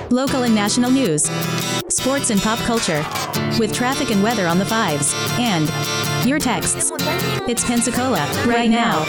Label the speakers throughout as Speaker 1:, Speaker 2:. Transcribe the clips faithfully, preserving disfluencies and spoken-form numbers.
Speaker 1: local and national news, sports and pop culture, with traffic and weather on the fives, and your texts. It's Pensacola, right now.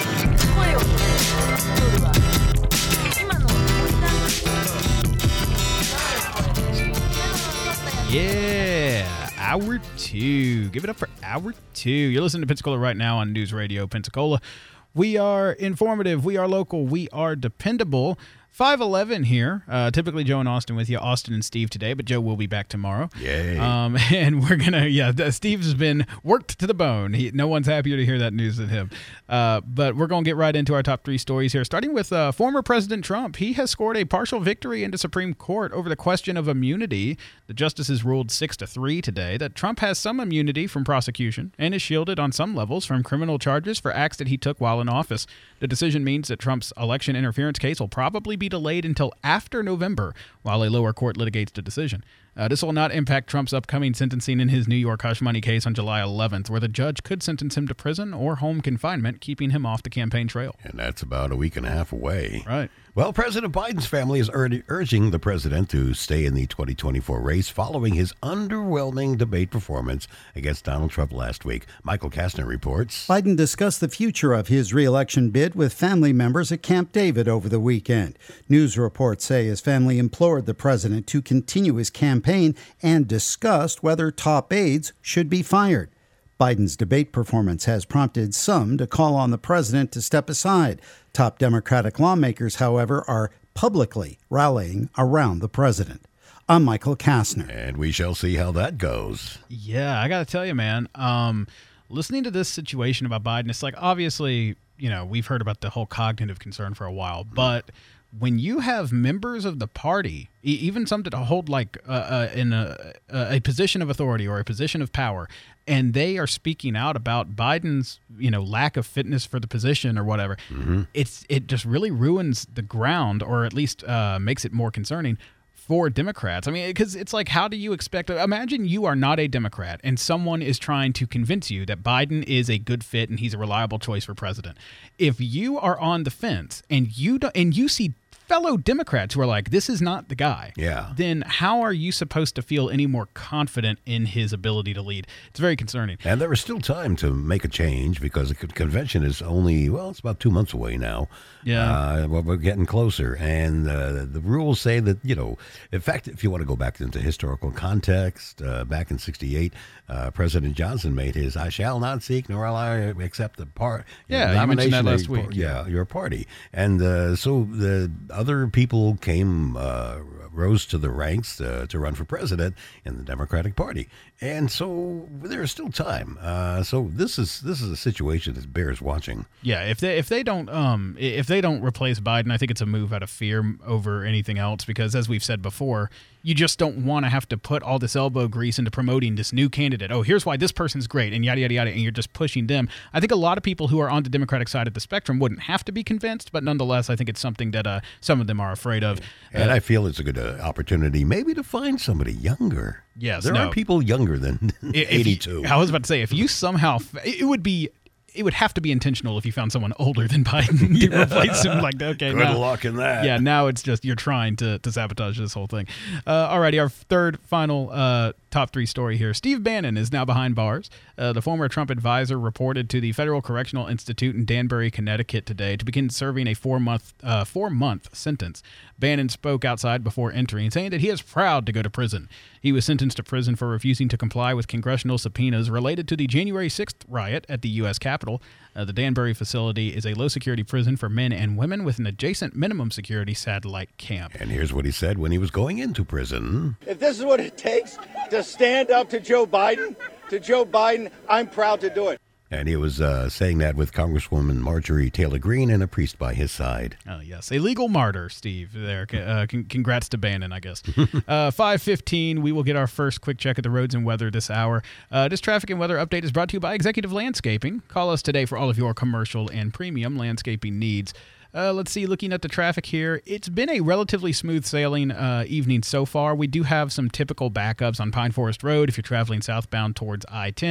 Speaker 2: Yeah, hour two. Give it up for hour two. You're listening to Pensacola right now on News Radio Pensacola. We are informative. We are local. We are dependable. five eleven here. Uh, typically Joe and Austin with you. Austin and Steve today, but Joe will be back tomorrow.
Speaker 3: Yay.
Speaker 2: Um, and we're going to, yeah, Steve's been worked to the bone. He, no one's happier to hear that news than him. Uh, but we're going to get right into our top three stories here, starting with uh, former President Trump. He has scored a partial victory into Supreme Court over the question of immunity. The justices ruled six to three today that Trump has some immunity from prosecution and is shielded on some levels from criminal charges for acts that he took while in office. The decision means that Trump's election interference case will probably be delayed until after November while a lower court litigates the decision. Uh, this will not impact Trump's upcoming sentencing in his New York hush money case on July eleventh, where the judge could sentence him to prison or home confinement, keeping him off the campaign trail.
Speaker 3: And that's about a week and a half away.
Speaker 2: Right.
Speaker 3: Well, President Biden's family is ur- urging the president to stay in the twenty twenty-four race following his underwhelming debate performance against Donald Trump last week. Michael Kastner reports.
Speaker 4: Biden discussed the future of his re-election bid with family members at Camp David over the weekend. News reports say his family implored the president to continue his campaign and discussed whether top aides should be fired. Biden's debate performance has prompted some to call on the president to step aside. Top Democratic lawmakers, however, are publicly rallying around the president. I'm Michael Kastner.
Speaker 3: And we shall see how that goes.
Speaker 2: Yeah, I got to tell you, man, um, listening to this situation about Biden, it's like, obviously, you know, we've heard about the whole cognitive concern for a while, but when you have members of the party, e- even some that hold like uh, uh, in a, a position of authority or a position of power, and they are speaking out about Biden's, you know, lack of fitness for the position or whatever, mm-hmm. it's it just really ruins the ground, or at least uh, makes it more concerning for Democrats. I mean, because it's like, how do you expect? Imagine you are not a Democrat and someone is trying to convince you that Biden is a good fit and he's a reliable choice for president. If you are on the fence and you do, and you see fellow Democrats who are like, this is not the guy,
Speaker 3: yeah,
Speaker 2: then how are you supposed to feel any more confident in his ability to lead? It's very concerning.
Speaker 3: And there is still time to make a change because the convention is only, well, it's about two months away now.
Speaker 2: Yeah.
Speaker 3: Uh, well, we're getting closer. And uh, the rules say that, you know, in fact, if you want to go back into historical context, uh, back in sixty-eight, uh, President Johnson made his, I shall not seek nor will I accept the part
Speaker 2: yeah,
Speaker 3: nomination
Speaker 2: you mentioned that last
Speaker 3: of,
Speaker 2: week.
Speaker 3: Yeah, your party. And uh, so the other people came, uh, rose to the ranks uh, to run for president in the Democratic Party. And so there's still time. Uh, so this is this is a situation that bears watching.
Speaker 2: Yeah, if they if they don't um if they don't replace Biden, I think it's a move out of fear over anything else, because as we've said before, you just don't want to have to put all this elbow grease into promoting this new candidate. Oh, here's why this person's great, and yada, yada, yada, and you're just pushing them. I think a lot of people who are on the Democratic side of the spectrum wouldn't have to be convinced, but nonetheless, I think it's something that uh, some of them are afraid of.
Speaker 3: And
Speaker 2: uh,
Speaker 3: I feel it's a good uh, opportunity maybe to find somebody younger.
Speaker 2: Yes,
Speaker 3: there
Speaker 2: no.
Speaker 3: are people younger than
Speaker 2: If
Speaker 3: eighty-two.
Speaker 2: You, I was about to say, if you somehow, it would be, it would have to be intentional if you found someone older than Biden to
Speaker 3: Yeah.
Speaker 2: replace him. Like, okay,
Speaker 3: Good
Speaker 2: now,
Speaker 3: luck in that.
Speaker 2: yeah, now it's just you're trying to, to sabotage this whole thing. Uh, alrighty, our third, final uh, top three story here. Steve Bannon is now behind bars. Uh, the former Trump advisor reported to the Federal Correctional Institute in Danbury, Connecticut today to begin serving a four-month uh, four-month sentence. Bannon spoke outside before entering, saying that he is proud to go to prison. He was sentenced to prison for refusing to comply with congressional subpoenas related to the January sixth riot at the U S Capitol. Uh, the Danbury facility is a low-security prison for men and women with an adjacent minimum security satellite camp.
Speaker 3: And here's what he said when he was going into prison.
Speaker 5: If this is what it takes to stand up to Joe Biden, to Joe Biden, I'm proud to do it.
Speaker 3: And he was uh, saying that with Congresswoman Marjorie Taylor Greene and a priest by his side.
Speaker 2: Oh, yes. A legal martyr, Steve. There. Uh, con- congrats to Bannon, I guess. uh, five fifteen, we will get our first quick check of the roads and weather this hour. Uh, this traffic and weather update is brought to you by Executive Landscaping. Call us today for all of your commercial and premium landscaping needs. Uh, let's see, looking at the traffic here, it's been a relatively smooth sailing uh, evening so far. We do have some typical backups on Pine Forest Road if you're traveling southbound towards I ten.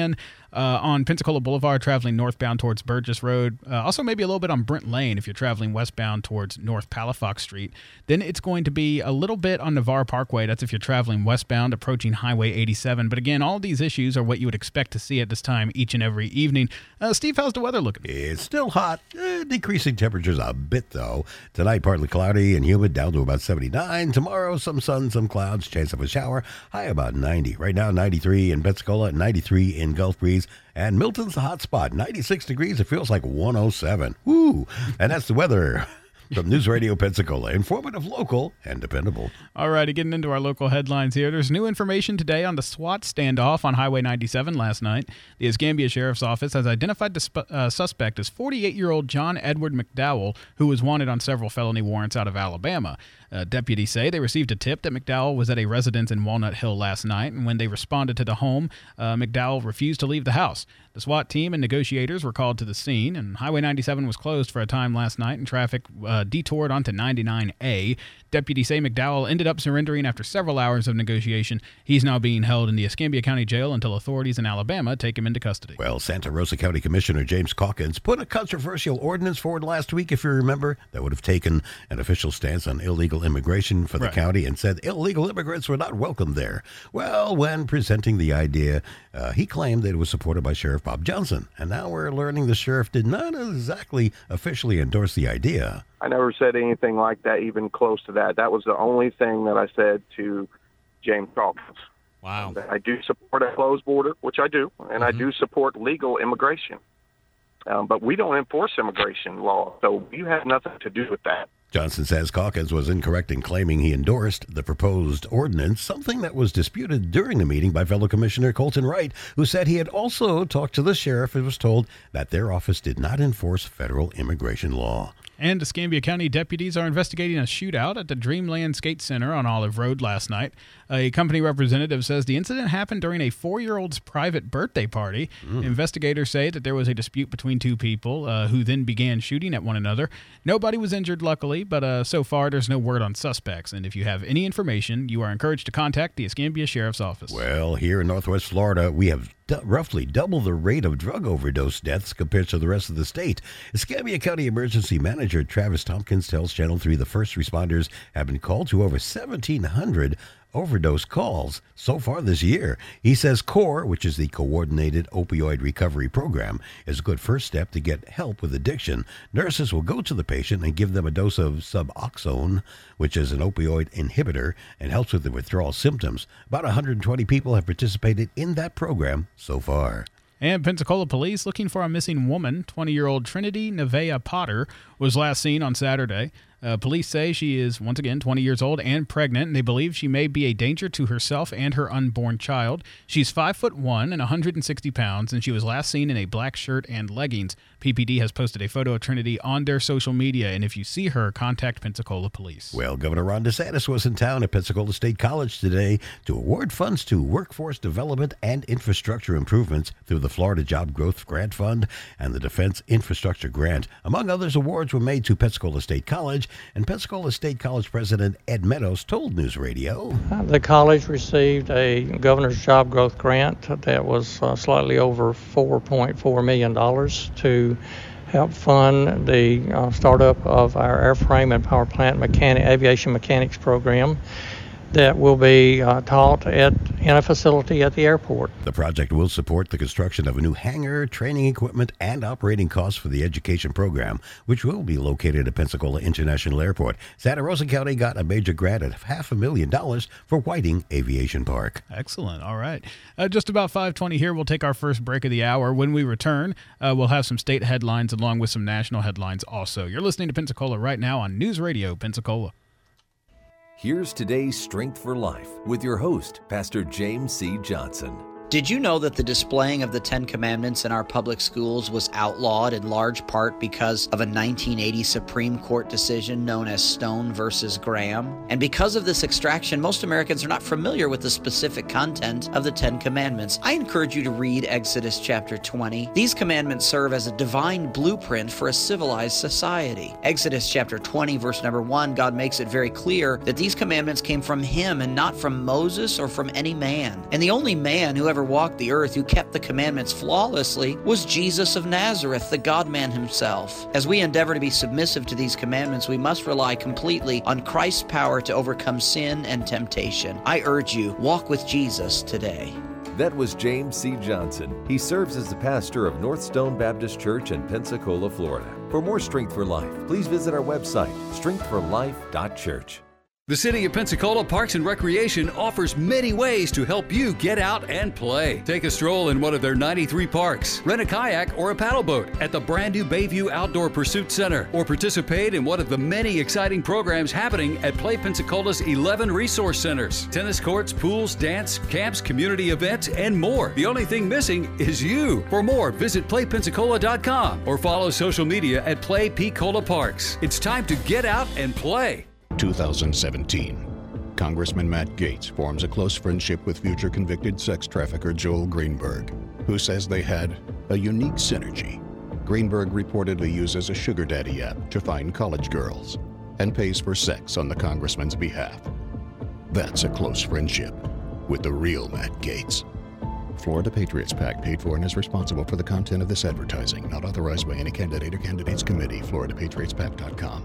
Speaker 2: Uh, on Pensacola Boulevard, traveling northbound towards Burgess Road. Uh, also, maybe a little bit on Brent Lane if you're traveling westbound towards North Palafox Street. Then it's going to be a little bit on Navarre Parkway. That's if you're traveling westbound, approaching Highway eighty-seven. But again, all these issues are what you would expect to see at this time each and every evening. Uh, Steve, how's the weather looking?
Speaker 3: It's still hot, eh, decreasing temperatures a bit, though. Tonight, partly cloudy and humid, down to about seventy-nine. Tomorrow, some sun, some clouds, chance of a shower, high about ninety. Right now, ninety-three in Pensacola, ninety-three in Gulf Breeze. And Milton's the hot spot, ninety-six degrees. It feels like one oh seven. Woo! And that's the weather from News Radio Pensacola. Informative, local, and dependable.
Speaker 2: All righty, getting into our local headlines here. There's new information today on the SWAT standoff on Highway ninety-seven last night. The Escambia Sheriff's Office has identified the sp- uh, suspect as forty-eight-year-old John Edward McDowell, who was wanted on several felony warrants out of Alabama. Uh, deputies say they received a tip that McDowell was at a residence in Walnut Hill last night, and when they responded to the home, uh, McDowell refused to leave the house. The SWAT team and negotiators were called to the scene, and Highway ninety-seven was closed for a time last night, and traffic uh, detoured onto ninety-nine A. Deputies say McDowell ended up surrendering after several hours of negotiation. He's now being held in the Escambia County Jail until authorities in Alabama take him into custody.
Speaker 3: Well, Santa Rosa County Commissioner James Calkins put a controversial ordinance forward last week, if you remember, that would have taken an official stance on illegal immigration for the
Speaker 2: Right.
Speaker 3: county and said illegal immigrants were not welcome there. Well, when presenting the idea, uh, he claimed that it was supported by Sheriff Bob Johnson. And now we're learning the sheriff did not exactly officially endorse the idea.
Speaker 6: I never said anything like that, even close to that. That was the only thing that I said to James Calkins.
Speaker 2: Wow.
Speaker 6: That I do support a closed border, which I do, and mm-hmm. I do support legal immigration. Um, but we don't enforce immigration law, so you have nothing to do with that.
Speaker 3: Johnson says Calkins was incorrect in claiming he endorsed the proposed ordinance, something that was disputed during the meeting by fellow Commissioner Colton Wright, who said he had also talked to the sheriff and was told that their office did not enforce federal immigration law.
Speaker 2: And Escambia County deputies are investigating a shootout at the Dreamland Skate Center on Olive Road last night. A company representative says the incident happened during a four-year-old's private birthday party. Mm. Investigators say that there was a dispute between two people uh, who then began shooting at one another. Nobody was injured, luckily, but uh, so far there's no word on suspects. And if you have any information, you are encouraged to contact the Escambia Sheriff's Office.
Speaker 3: Well, here in Northwest Florida, we have d- roughly double the rate of drug overdose deaths compared to the rest of the state. Escambia County Emergency Manager Travis Tompkins tells Channel three the first responders have been called to over seventeen hundred overdose calls so far this year. He says CORE, which is the Coordinated Opioid Recovery Program, is a good first step to get help with addiction. Nurses will go to the patient and give them a dose of Suboxone, which is an opioid inhibitor and helps with the withdrawal symptoms. About one hundred twenty people have participated in that program so far.
Speaker 2: And Pensacola police looking for a missing woman. twenty-year-old Trinity Nevaeh Potter was last seen on Saturday. Uh, police say she is, once again, twenty years old and pregnant, and they believe she may be a danger to herself and her unborn child. She's five foot one and one hundred sixty pounds, and she was last seen in a black shirt and leggings. P P D has posted a photo of Trinity on their social media, and if you see her, contact Pensacola police.
Speaker 3: Well, Governor Ron DeSantis was in town at Pensacola State College today to award funds to workforce development and infrastructure improvements through the Florida Job Growth Grant Fund and the Defense Infrastructure Grant. Among others, awards were made to Pensacola State College, and Pensacola State College President Ed Meadows told News Radio.
Speaker 7: The college received a Governor's Job Growth Grant that was uh, slightly over four point four million dollars to help fund the uh, startup of our airframe and power plant mechanic, aviation mechanics program that will be uh, taught at in a facility at the airport.
Speaker 3: The project will support the construction of a new hangar, training equipment, and operating costs for the education program, which will be located at Pensacola International Airport. Santa Rosa County got a major grant of half a million dollars for Whiting Aviation Park.
Speaker 2: Excellent. All right. Uh, just about five twenty here. We'll take our first break of the hour. When we return, uh, we'll have some state headlines along with some national headlines also. You're listening to Pensacola right now on News Radio Pensacola.
Speaker 8: Here's today's Strength for Life with your host, Pastor James C. Johnson.
Speaker 9: Did you know that the displaying of the Ten Commandments in our public schools was outlawed in large part because of a nineteen eighty Supreme Court decision known as Stone versus Graham? And because of this extraction, most Americans are not familiar with the specific content of the Ten Commandments. I encourage you to read Exodus chapter twenty. These commandments serve as a divine blueprint for a civilized society. Exodus chapter twenty, verse number one, God makes it very clear that these commandments came from Him and not from Moses or from any man. And the only man who ever ever walked the earth, who kept the commandments flawlessly, was Jesus of Nazareth, the God-man himself. As we endeavor to be submissive to these commandments, we must rely completely on Christ's power to overcome sin and temptation. I urge you, walk with Jesus today.
Speaker 8: That was James C. Johnson. He serves as the pastor of North Stone Baptist Church in Pensacola, Florida. For more Strength for Life, please visit our website, strength for life dot church.
Speaker 10: The City of Pensacola Parks and Recreation offers many ways to help you get out and play. Take a stroll in one of their ninety-three parks, rent a kayak or a paddle boat at the brand new Bayview Outdoor Pursuit Center, or participate in one of the many exciting programs happening at Play Pensacola's eleven resource centers. Tennis courts, pools, dance, camps, community events, and more. The only thing missing is you. For more, visit play pensacola dot com or follow social media at Play Pensacola Parks. It's time to get out and play.
Speaker 11: two thousand seventeen. Congressman Matt Gaetz forms a close friendship with future convicted sex trafficker Joel Greenberg, who says they had a unique synergy. Greenberg reportedly uses a sugar daddy app to find college girls and pays for sex on the congressman's behalf. That's a close friendship with the real Matt Gaetz. Florida Patriots PAC paid for and is responsible for the content of this advertising, not authorized by any candidate or candidates committee. Florida Patriots Pac dot com.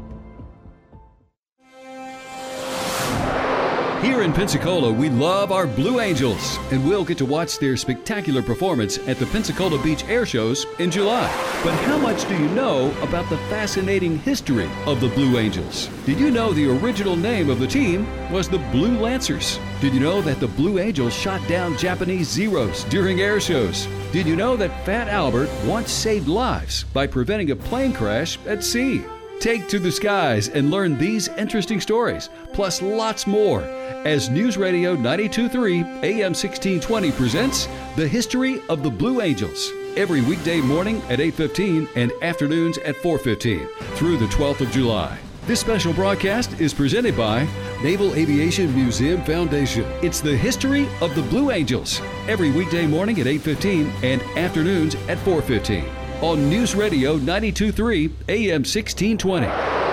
Speaker 10: Here in Pensacola, we love our Blue Angels, and we'll get to watch their spectacular performance at the Pensacola Beach Air Shows in July. But how much do you know about the fascinating history of the Blue Angels? Did you know the original name of the team was the Blue Lancers? Did you know that the Blue Angels shot down Japanese Zeros during air shows? Did you know that Fat Albert once saved lives by preventing a plane crash at sea? Take to the skies and learn these interesting stories, plus lots more, as News Radio ninety-two point three A M sixteen twenty presents The History of the Blue Angels, every weekday morning at eight fifteen and afternoons at four fifteen through the twelfth of July. This special broadcast is presented by Naval Aviation Museum Foundation. It's The History of the Blue Angels, every weekday morning at eight fifteen and afternoons at four fifteen. On News Radio ninety-two point three A M sixteen twenty.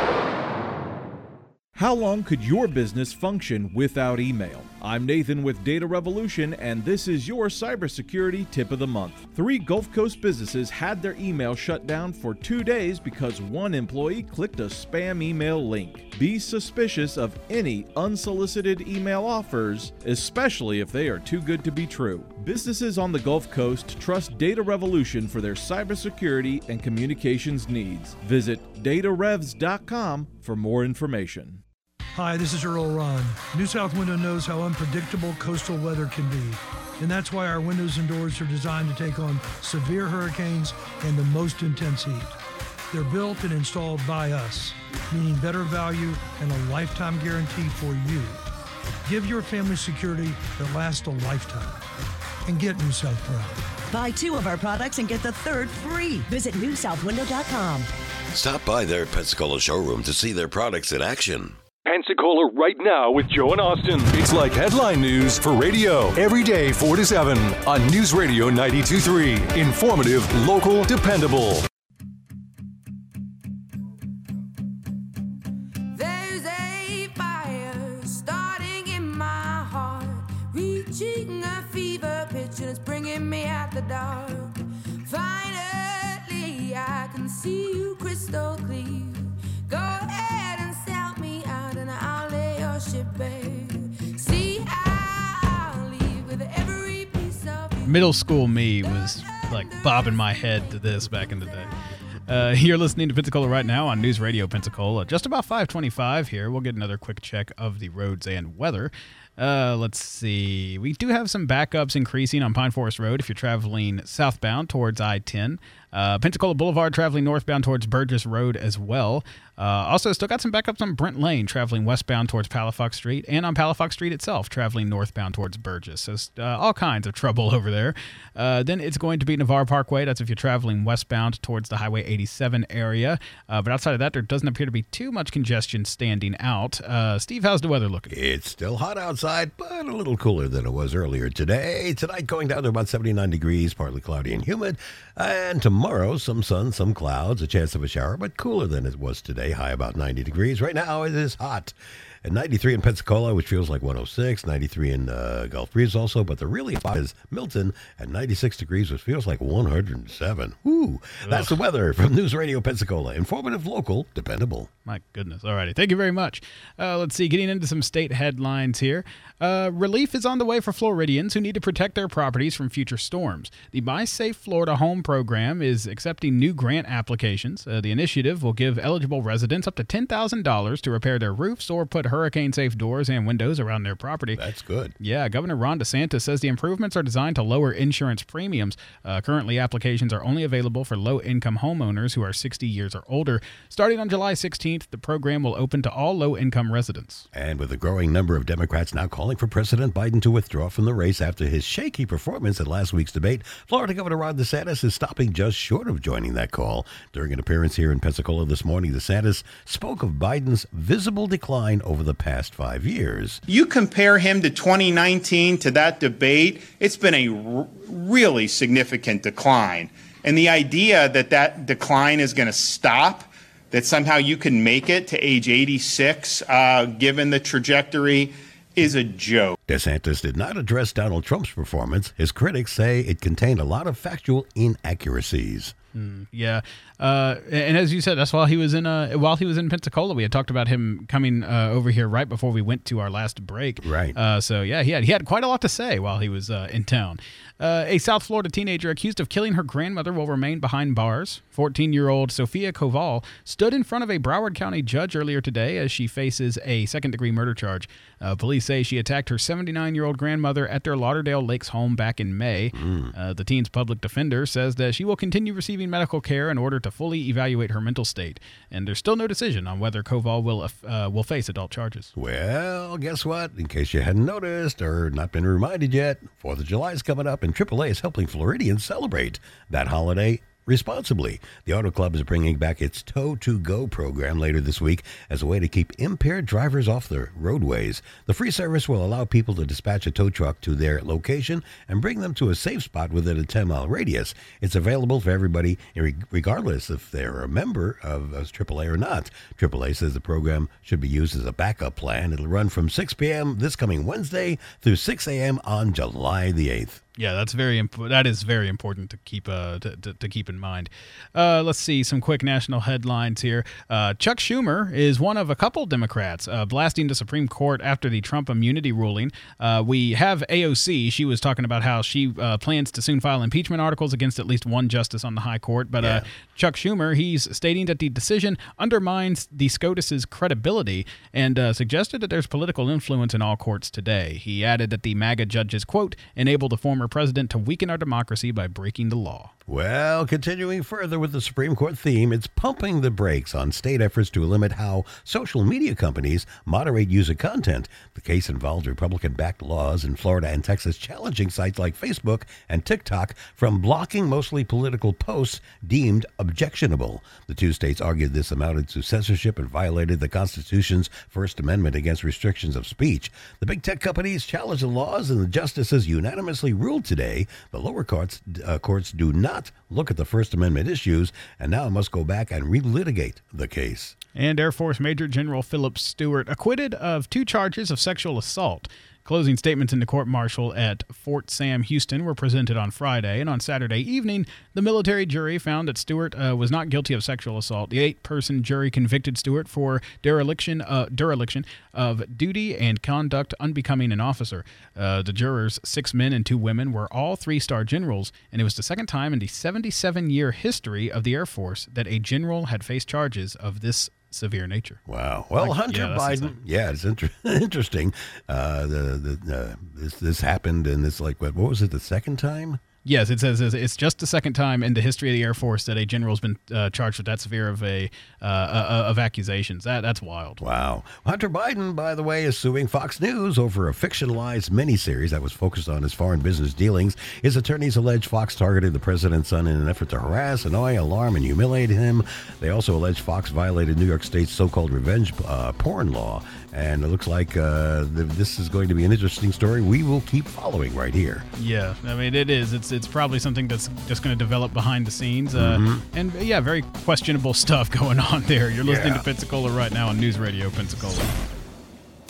Speaker 12: How long could your business function without email? I'm Nathan with Data Revolution, and this is your cybersecurity tip of the month. Three Gulf Coast businesses had their email shut down for two days because one employee clicked a spam email link. Be suspicious of any unsolicited email offers, especially if they are too good to be true. Businesses on the Gulf Coast trust Data Revolution for their cybersecurity and communications needs. Visit data revs dot com for more information.
Speaker 13: Hi, this is Earl Ron. New South Window knows how unpredictable coastal weather can be, and that's why our windows and doors are designed to take on severe hurricanes and the most intense heat. They're built and installed by us, meaning better value and a lifetime guarantee for you. Give your family security that lasts a lifetime, and get New South proud.
Speaker 14: Buy two of our products and get the third free. Visit new south window dot com.
Speaker 15: Stop by their Pensacola showroom to see their products in action.
Speaker 16: Pensacola right now with Joe and Austin. It's like headline news for radio. Every day, four to seven on News Radio ninety-two point three. Informative, local, dependable.
Speaker 17: There's a fire starting in my heart, reaching a fever pitch, and it's bringing me out the dark. Finally, I can see you crystal clear. Go ahead and sell me out, and I'll lay your ship bare. See, I'll leave with every piece of you.
Speaker 2: Middle school me was like bobbing my head to this back in the day. Uh, you're listening to Pensacola right now on News Radio Pensacola. Just about five twenty-five here. We'll get another quick check of the roads and weather. Uh, let's see. We do have some backups increasing on Pine Forest Road if you're traveling southbound towards I ten. Uh, Pensacola Boulevard traveling northbound towards Burgess Road as well. Uh, also, still got some backups on Brent Lane traveling westbound towards Palafox Street, and on Palafox Street itself traveling northbound towards Burgess. So uh, all kinds of trouble over there. Uh, then it's going to be Navarre Parkway. That's if you're traveling westbound towards the Highway eighty-seven area. Uh, but outside of that, there doesn't appear to be too much congestion standing out. Uh, Steve, how's the weather looking?
Speaker 3: It's still hot outside, but a little cooler than it was earlier today. Tonight going down to about seventy-nine degrees, partly cloudy and humid. And tomorrow, some sun, some clouds, a chance of a shower, but cooler than it was today. High about ninety degrees. Right now, it is hot. and ninety-three in Pensacola, which feels like one oh six, ninety-three in uh, Gulf Breeze also, but the really hot is Milton at ninety-six degrees, which feels like one hundred seven. Woo! That's the weather from News Radio Pensacola. Informative, local, dependable.
Speaker 2: My goodness. All righty. Thank you very much. Uh, let's see. Getting into some state headlines here. Uh, relief is on the way for Floridians who need to protect their properties from future storms. The My Safe Florida Home program is accepting new grant applications. Uh, the initiative will give eligible residents up to ten thousand dollars to repair their roofs or put hurricane-safe doors and windows around their property.
Speaker 3: That's good.
Speaker 2: Yeah. Governor Ron DeSantis says the improvements are designed to lower insurance premiums. Uh, currently, applications are only available for low-income homeowners who are sixty years or older. Starting on July sixteenth, the program will open to all low-income residents.
Speaker 3: And with a growing number of Democrats now calling for President Biden to withdraw from the race after his shaky performance at last week's debate, Florida Governor Ron DeSantis is stopping just short of joining that call. During an appearance here in Pensacola this morning, DeSantis spoke of Biden's visible decline over the past five years.
Speaker 18: You compare him to twenty nineteen, to that debate, it's been a r- really significant decline. And the idea that that decline is going to stop, that somehow you can make it to age eighty-six, uh, given the trajectory, is a joke.
Speaker 3: DeSantis did not address Donald Trump's performance. His critics say it contained a lot of factual inaccuracies.
Speaker 2: Mm, yeah, uh, and as you said, that's while he was in uh, while he was in Pensacola. We had talked about him coming uh, over here right before we went to our last break.
Speaker 3: Right.
Speaker 2: Uh, so yeah, he had he had quite a lot to say while he was uh, in town. Uh, a South Florida teenager accused of killing her grandmother will remain behind bars. fourteen-year-old Sophia Koval stood in front of a Broward County judge earlier today as she faces a second-degree murder charge. Uh, police say she attacked her seventy-nine-year-old grandmother at their Lauderdale Lakes home back in May. Mm. Uh, the teen's public defender says that she will continue receiving medical care in order to fully evaluate her mental state. And there's still no decision on whether Koval will uh, will face adult charges.
Speaker 3: Well, guess what? In case you hadn't noticed or not been reminded yet, fourth of July is coming up, and triple A is helping Floridians celebrate that holiday responsibly. The Auto Club is bringing back its Tow to Go program later this week as a way to keep impaired drivers off the roadways. The free service will allow people to dispatch a tow truck to their location and bring them to a safe spot within a ten-mile radius. It's available for everybody, regardless if they're a member of triple A or not. triple A says the program should be used as a backup plan. It'll run from six p.m. this coming Wednesday through six a.m. on July the eighth.
Speaker 2: Yeah, that's very imp- that is very important to keep uh, to, to, to keep in mind. Uh, let's see some quick national headlines here. Uh, Chuck Schumer is one of a couple Democrats uh, blasting the Supreme Court after the Trump immunity ruling. Uh, we have A O C. She was talking about how she uh, plans to soon file impeachment articles against at least one justice on the high court. But yeah. uh, Chuck Schumer, he's stating that the decision undermines the SCOTUS's credibility and uh, suggested that there's political influence in all courts today. He added that the MAGA judges, quote, enable the former president to weaken our democracy by breaking the law.
Speaker 3: Well, continuing further with the Supreme Court theme, it's pumping the brakes on state efforts to limit how social media companies moderate user content. The case involves Republican-backed laws in Florida and Texas challenging sites like Facebook and TikTok from blocking mostly political posts deemed objectionable. The two states argued this amounted to censorship and violated the Constitution's First Amendment against restrictions of speech. The big tech companies challenged the laws, and the justices unanimously ruled today the lower courts, uh, courts do not look at the First Amendment issues and now must go back and relitigate the case.
Speaker 2: And Air Force Major General Philip Stewart acquitted of two charges of sexual assault. Closing statements in the court-martial at Fort Sam Houston were presented on Friday, and on Saturday evening, the military jury found that Stewart uh, was not guilty of sexual assault. The eight-person jury convicted Stewart for dereliction, uh, dereliction of duty and conduct unbecoming an officer. Uh, the jurors, six men and two women, were all three-star generals, and it was the second time in the seventy-seven-year history of the Air Force that a general had faced charges of this severe nature.
Speaker 3: Wow. Well, like, Hunter
Speaker 2: yeah,
Speaker 3: Biden.
Speaker 2: Insane.
Speaker 3: Yeah, it's inter- interesting. Uh, the the uh, this this happened, and it's like what? What was it? The second time?
Speaker 2: Yes, it says it's just the second time in the history of the Air Force that a general's been uh, charged with that severe of a uh, uh, of accusations. That that's wild.
Speaker 3: Wow. Hunter Biden, by the way, is suing Fox News over a fictionalized miniseries that was focused on his foreign business dealings. His attorneys allege Fox targeted the president's son in an effort to harass, annoy, alarm, and humiliate him. They also allege Fox violated New York State's so-called revenge uh, porn law. And it looks like uh, this is going to be an interesting story we will keep following right here.
Speaker 2: Yeah, I mean, it is. It's it's probably something that's just going to develop behind the scenes. Uh, mm-hmm. And, yeah, very questionable stuff going on there. You're listening yeah. to Pensacola right now on News Radio Pensacola.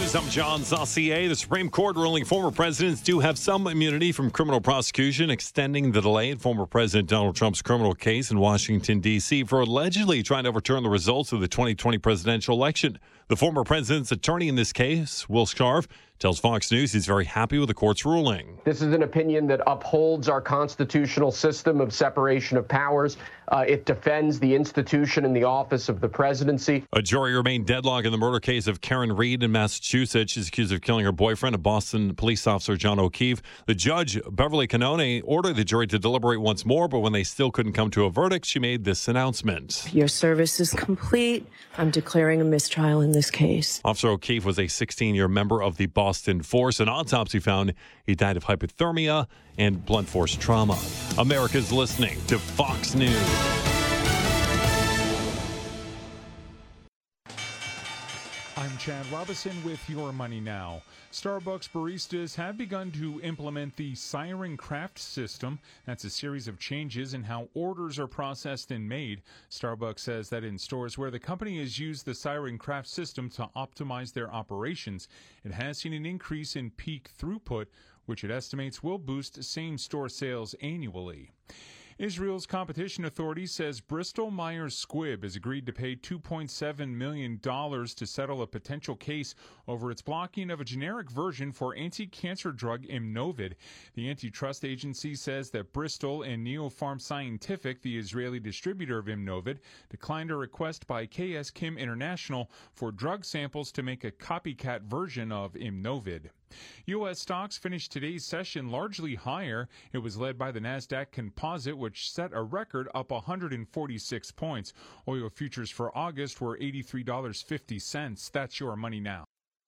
Speaker 19: News. I'm John Saucier. The Supreme Court ruling former presidents do have some immunity from criminal prosecution, extending the delay in former President Donald Trump's criminal case in Washington, D C for allegedly trying to overturn the results of the twenty twenty presidential election. The former president's attorney in this case, Will Scharf, tells Fox News he's very happy with the court's ruling.
Speaker 20: This is an opinion that upholds our constitutional system of separation of powers. Uh, it defends the institution and the office of the presidency.
Speaker 19: A jury remained deadlocked in the murder case of Karen Reed in Massachusetts. She's accused of killing her boyfriend, a Boston police officer, John O'Keefe. The judge, Beverly Canone, ordered the jury to deliberate once more, but when they still couldn't come to a verdict, she made this announcement.
Speaker 21: Your service is complete. I'm declaring a mistrial in this case.
Speaker 19: Officer O'Keefe was a sixteen-year member of the Boston Force. An autopsy found he died of hypothermia and blunt force trauma. America's listening to Fox News.
Speaker 22: I'm Chad Robinson with Your Money Now. Starbucks baristas have begun to implement the Siren Craft system. That's a series of changes in how orders are processed and made. Starbucks says that in stores where the company has used the Siren Craft system to optimize their operations, it has seen an increase in peak throughput, which it estimates will boost same-store sales annually. Israel's competition authority says Bristol Myers Squibb has agreed to pay two point seven million dollars to settle a potential case over its blocking of a generic version for anti-cancer drug Imnovid. The antitrust agency says that Bristol and Neopharm Scientific, the Israeli distributor of Imnovid, declined a request by K S Kim International for drug samples to make a copycat version of Imnovid. U S stocks finished today's session largely higher. It was led by the NASDAQ Composite, which set a record up one hundred forty-six points. Oil futures for August were eighty-three dollars and fifty cents. That's Your Money Now.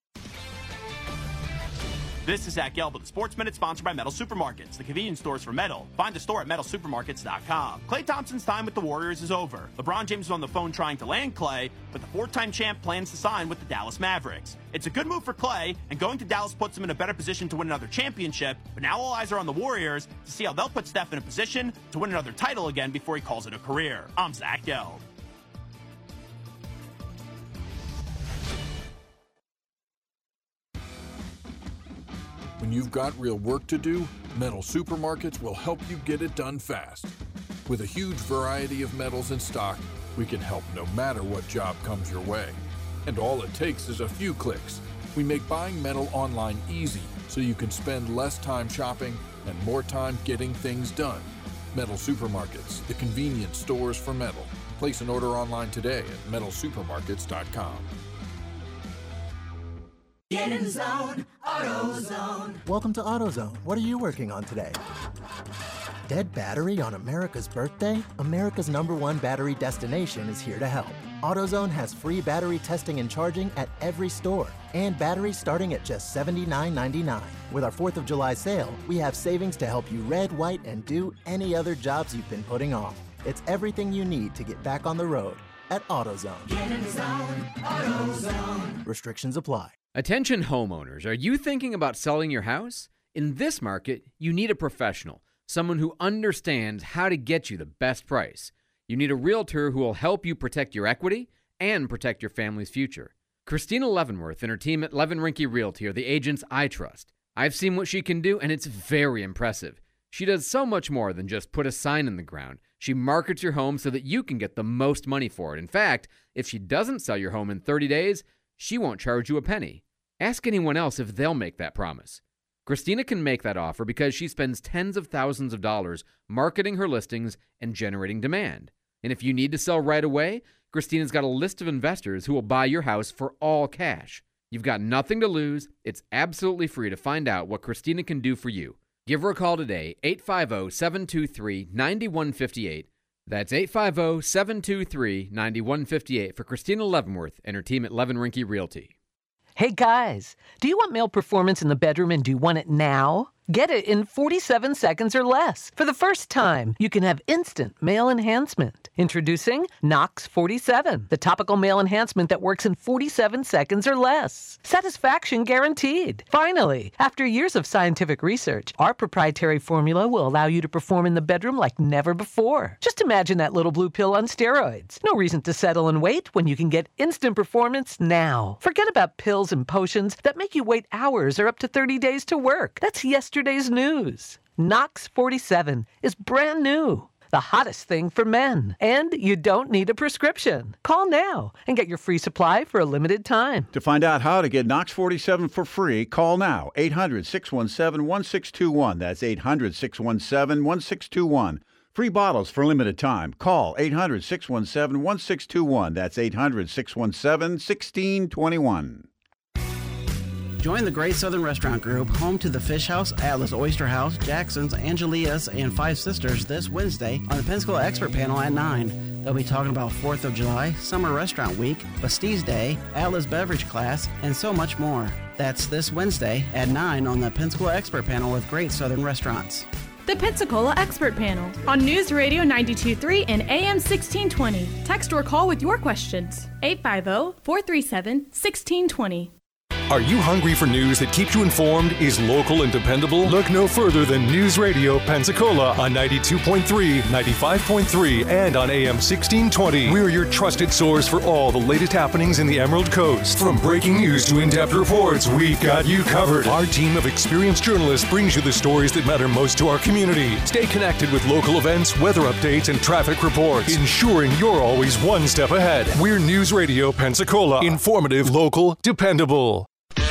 Speaker 23: This is Zach Gelb with the Sports Minute, sponsored by Metal Supermarkets, the convenience stores for metal. Find the store at metal supermarkets dot com. Klay Thompson's time with the Warriors is over. LeBron James was on the phone trying to land Klay, but the four-time champ plans to sign with the Dallas Mavericks. It's a good move for Klay, and going to Dallas puts him in a better position to win another championship, but now all eyes are on the Warriors to see how they'll put Steph in a position to win another title again before he calls it a career. I'm Zach Gelb.
Speaker 24: When you've got real work to do, Metal Supermarkets will help you get it done fast. With a huge variety of metals in stock, we can help no matter what job comes your way. And all it takes is a few clicks. We make buying metal online easy so you can spend less time shopping and more time getting things done. Metal Supermarkets, the convenience stores for metal. Place an order online today at metal supermarkets dot com.
Speaker 25: Get in the zone, AutoZone.
Speaker 26: Welcome to AutoZone. What are you working on today? Dead battery on America's birthday? America's number one battery destination is here to help. AutoZone has free battery testing and charging at every store, and batteries starting at just seventy-nine ninety-nine. With our fourth of July sale, we have savings to help you red, white, and do any other jobs you've been putting off. It's everything you need to get back on the road at AutoZone.
Speaker 25: Get in the zone, AutoZone.
Speaker 26: Restrictions apply.
Speaker 27: Attention homeowners, are you thinking about selling your house? In this market, you need a professional, someone who understands how to get you the best price. You need a realtor who will help you protect your equity and protect your family's future. Christina Leavenworth and her team at Levin Rinke Realty are the agents I trust. I've seen what she can do, and it's very impressive. She does so much more than just put a sign in the ground. She markets your home so that you can get the most money for it. In fact, if she doesn't sell your home in thirty days, she won't charge you a penny. Ask anyone else if they'll make that promise. Christina can make that offer because she spends tens of thousands of dollars marketing her listings and generating demand. And if you need to sell right away, Christina's got a list of investors who will buy your house for all cash. You've got nothing to lose. It's absolutely free to find out what Christina can do for you. Give her a call today, eight five zero, seven two three, nine one five eight. That's eight five zero, seven two three, nine one five eight for Christina Leavenworth and her team at Levin Rinke Realty.
Speaker 28: Hey guys, do you want male performance in the bedroom and do you want it now?
Speaker 1: Get it in forty-seven seconds or less. For the first time, you can have instant male enhancement. Introducing Nox forty-seven, the topical male enhancement that works in forty-seven seconds or less. Satisfaction guaranteed. Finally, after years of scientific research, our proprietary formula will allow you to perform in the bedroom like never before. Just imagine that little blue pill on steroids. No reason to settle and wait when you can get instant performance now. Forget about pills and potions that make you wait hours or up to thirty days to work. That's yesterday's news. Nox forty-seven is brand new. The hottest thing for men. And you don't need a prescription. Call now and get your free supply for a limited time.
Speaker 4: To find out how to get Nox forty-seven for free, call now. eight hundred, six one seven, one six two one. That's eight hundred, six one seven, one six two one. Free bottles for limited time. Call eight hundred, six one seven, one six two one. That's eight hundred, six one seven, one six two one.
Speaker 5: Join the Great Southern Restaurant Group, home to the Fish House, Atlas Oyster House, Jackson's, Angelia's, and Five Sisters this Wednesday on the Pensacola Expert Panel at nine. They'll be talking about fourth of July, Summer Restaurant Week, Bastille Day, Atlas Beverage Class, and so much more. That's this Wednesday at nine on the Pensacola Expert Panel with Great Southern Restaurants.
Speaker 6: The Pensacola Expert Panel on News Radio ninety-two point three and A M sixteen twenty. Text or call with your questions. eight five zero, four three seven, one six two zero.
Speaker 16: Are you hungry for news that keeps you informed, is local and dependable? Look no further than News Radio Pensacola on ninety-two point three, ninety-five point three, and on A M sixteen twenty. We're your trusted source for all the latest happenings in the Emerald Coast. From breaking news to in-depth reports, we've got you covered. Our team of experienced journalists brings you the stories that matter most to our community. Stay connected with local events, weather updates, and traffic reports, ensuring you're always one step ahead. We're News Radio Pensacola. Informative, local, dependable.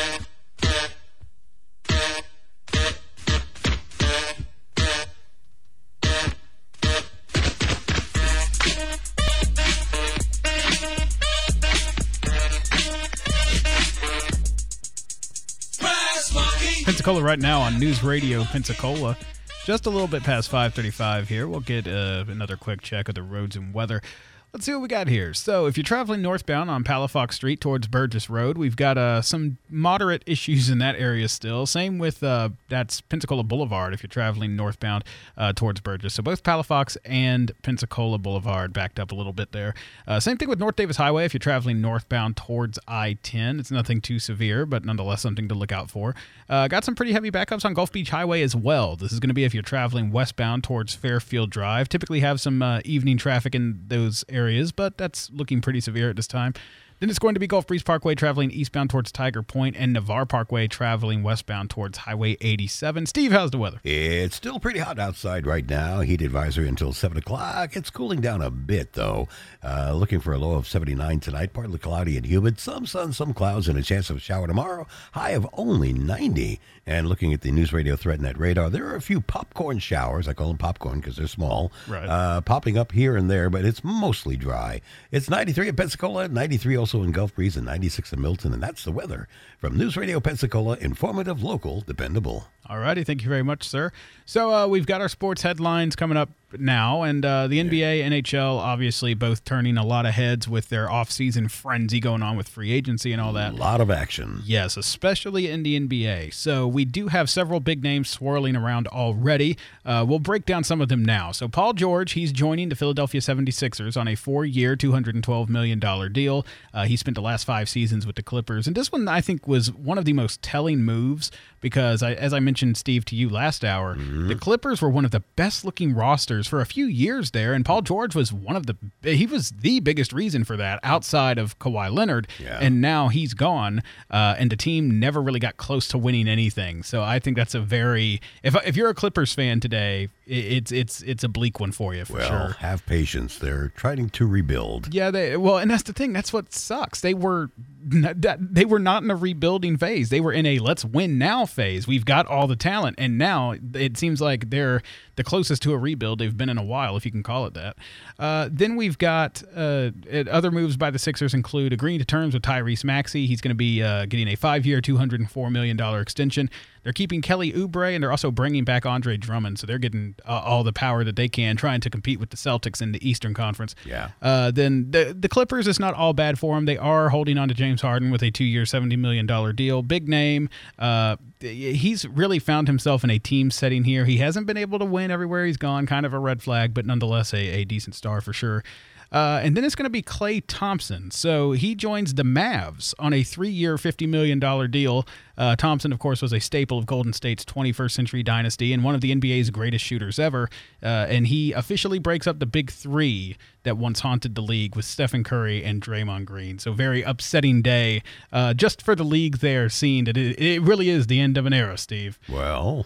Speaker 2: Pensacola right now on News Radio Pensacola. Just a little bit past five thirty-five here. We'll get uh, another quick check of the roads and weather. Let's see what we got here. So if you're traveling northbound on Palafox Street towards Burgess Road, we've got uh, some moderate issues in that area still. Same with uh, that's Pensacola Boulevard if you're traveling northbound uh, towards Burgess. So both Palafox and Pensacola Boulevard backed up a little bit there. Uh, same thing with North Davis Highway if you're traveling northbound towards I ten. It's nothing too severe, but nonetheless something to look out for. Uh, got some pretty heavy backups on Gulf Beach Highway as well. This is going to be if you're traveling westbound towards Fairfield Drive. Typically have some uh, evening traffic in those areas. areas, but that's looking pretty severe at this time. Then it's going to be Gulf Breeze Parkway traveling eastbound towards Tiger Point and Navarre Parkway traveling westbound towards Highway eighty-seven. Steve, how's the weather?
Speaker 3: It's still pretty hot outside right now. Heat advisory until seven o'clock. It's cooling down a bit, though. Uh, looking for a low of seventy-nine tonight. Partly cloudy and humid. Some sun, some clouds, and a chance of a shower tomorrow. High of only ninety. And looking at the News Radio ThreatNet radar, there are a few popcorn showers. I call them popcorn because they're small.
Speaker 2: Right.
Speaker 3: Uh, popping up here and there, but it's mostly dry. It's ninety-three in Pensacola, ninety-three also in Gulf Breeze, and ninety-six in Milton. And that's the weather from News Radio Pensacola. Informative, local, dependable.
Speaker 2: All righty. Thank you very much, sir. So uh, we've got our sports headlines coming up now, and uh, the N B A, N H L, obviously both turning a lot of heads with their off-season frenzy going on with free agency and all that.
Speaker 3: A lot of action.
Speaker 2: Yes, especially in the N B A. So we do have several big names swirling around already. Uh, we'll break down some of them now. So Paul George, he's joining the Philadelphia seventy-sixers on a four-year, two hundred twelve million dollars deal. Uh, he spent the last five seasons with the Clippers, and this one I think was one of the most telling moves because, I, as I mentioned, Steve, to you last hour, mm-hmm. the Clippers were one of the best-looking rosters for a few years there, and Paul George was one of the he was the biggest reason for that outside of Kawhi Leonard,
Speaker 3: yeah.
Speaker 2: and now he's gone, uh, and the team never really got close to winning anything. So I think that's a very if if you're a Clippers fan today, it's it's it's a bleak one for you for
Speaker 3: well,
Speaker 2: sure.
Speaker 3: Have patience. They're trying to rebuild.
Speaker 2: Yeah, they well, and that's the thing. That's what sucks. They were they were not in a rebuilding phase. They were in a let's win now phase. We've got all the talent, and now it seems like they're the closest to a rebuild they've been in a while, if you can call it that. Uh, then we've got uh, other moves by the Sixers include agreeing to terms with Tyrese Maxey. He's going to be uh, getting a five-year, two hundred four million dollars extension. They're keeping Kelly Oubre, and they're also bringing back Andre Drummond, so they're getting uh, all the power that they can, trying to compete with the Celtics in the Eastern Conference.
Speaker 3: Yeah.
Speaker 2: Uh, then the the Clippers, it's not all bad for them. They are holding on to James Harden with a two-year, seventy million dollars deal. Big name. Uh, he's really found himself in a team setting here. He hasn't been able to win everywhere he's gone, kind of a red flag, but nonetheless a, a decent star for sure. Uh, and then it's going to be Klay Thompson. So he joins the Mavs on a three-year, fifty million dollars deal. Uh, Thompson, of course, was a staple of Golden State's twenty-first century dynasty and one of the N B A's greatest shooters ever. Uh, and he officially breaks up the big three that once haunted the league with Stephen Curry and Draymond Green. So very upsetting day uh, just for the league there, seeing that it, it really is the end of an era, Steve.
Speaker 3: Well...